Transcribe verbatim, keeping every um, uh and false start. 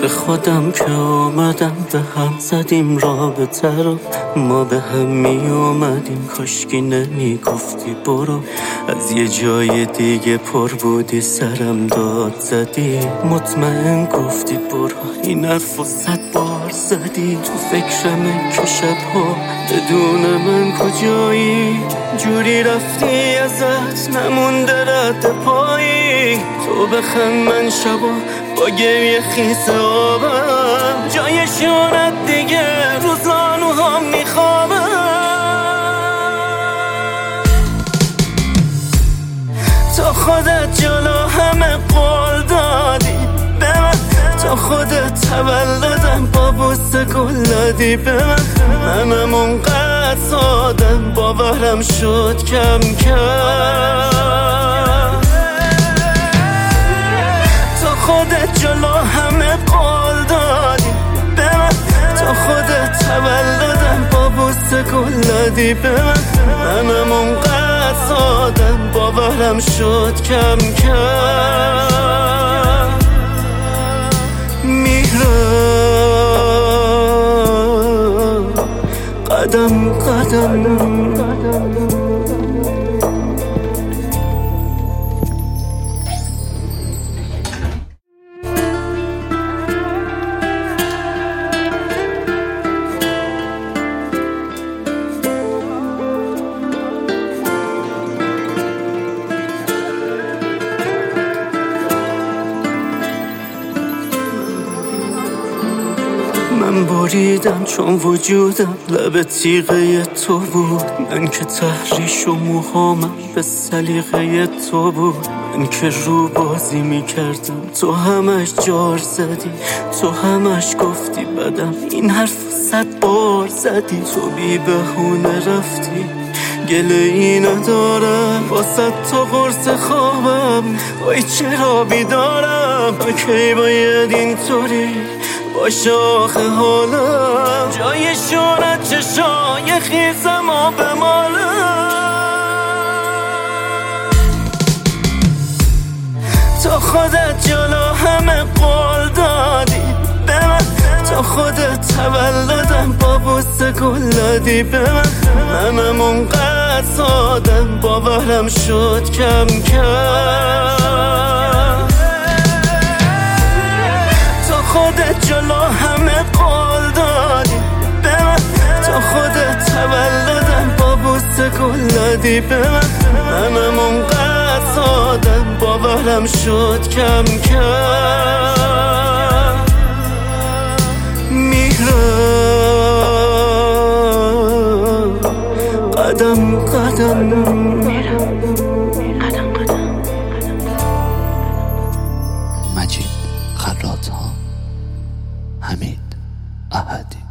به خودم که آمدم به هم زدیم رابطه رو، ما به هم می اومدیم کاشکی نمی گفتی برو. از یه جای دیگه پر بودی سرم داد زدی، مطمئن گفتی برو. این حرف و صد بار زدی تو فکرمه که شبها بدون من کجایی، جوری رفتی ازت نمونده رد پایی. تو بخند من شبا با گریه خیس آبم، جای شونت دیگه رو زانوهام میخوابم. تو خودت جلو همه قول دادی به من، تو خودت تولدم با بوسه گل دادی به من. منم اونقدر سادم باورم شد کم کم. تو خودت جلو همه قول دادی به من، تو خودت تولدم با بوسه گل دادی به من. منم اونقدر سادم باورم شد کم کم. میرم قدم قدم من بریدم چون وجودم لب تیغه تو بود. من که تحریش و موهامم به سلیقه تو بود. من که رو بازی میکردم تو همش جار زدی، تو همش گفتی بدم، این حرف صد بار زدی. تو بی بهونه رفتی گله ای ندارم، واسه تو قرص خوابم وای چرا بیدارم. کی باید اینطوری باشه آخه حالم، جای شونت چشای خیسم و بمالم. تو خودت جلو همه قول دادی به من، تو خودت تولدم با بوسه گل دادی به من. منم اونقدر سادم باورم شد کم کم. تو خودت جلو همه قول دادی به من، تو خودت تولدم با بوسه گل دادی به من. منم اونقدر سادم باورم شد کم کم. میرم قدم قدم میرم قدم قدم. مجید خراط ها، حمید احدی.